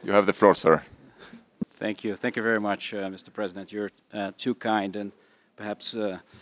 You have the floor, sir. Thank you. Thank you very much, Mr. President. You're too kind, and perhaps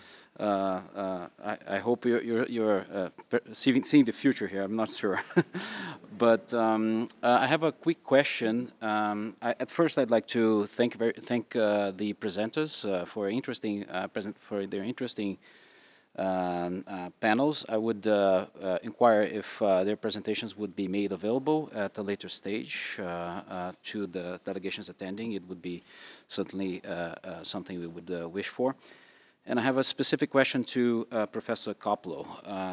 I hope seeing the future here. I'm not sure, but I have a quick question. At first, I'd like to thank the presenters for their interesting panels. I would inquire if their presentations would be made available at a later stage to the delegations attending. It would be certainly something we would wish for. And I have a specific question to Professor Koplo.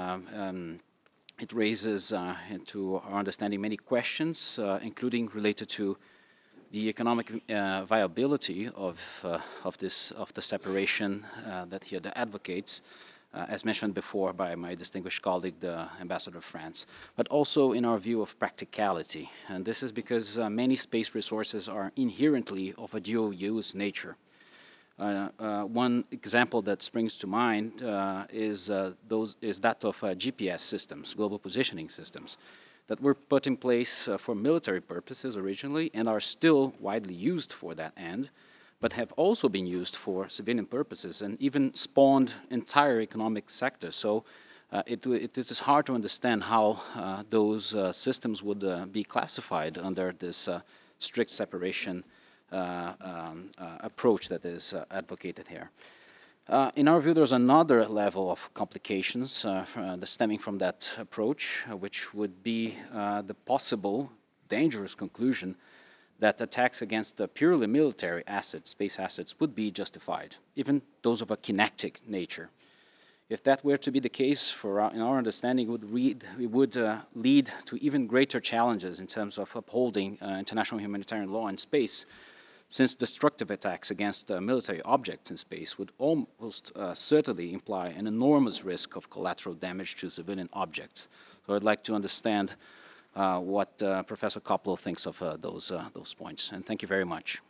It raises, into our understanding, many questions, including related to the economic viability of the separation that he advocates, as mentioned before by my distinguished colleague, the Ambassador of France, but also in our view of practicality. And this is because many space resources are inherently of a dual-use nature. One example that springs to mind is that of GPS systems, global positioning systems, that were put in place for military purposes originally and are still widely used for that end, but have also been used for civilian purposes and even spawned entire economic sectors. So it is hard to understand how those systems would be classified under this strict separation approach that is advocated here. In our view, there's another level of complications stemming from that approach, which would be the possible dangerous conclusion that attacks against purely military assets, space assets, would be justified, even those of a kinetic nature. If that were to be the case, in our understanding, it would lead to even greater challenges in terms of upholding international humanitarian law in space, since destructive attacks against military objects in space would almost certainly imply an enormous risk of collateral damage to civilian objects. So I'd like to understand what Professor Koplo thinks of those points, and thank you very much.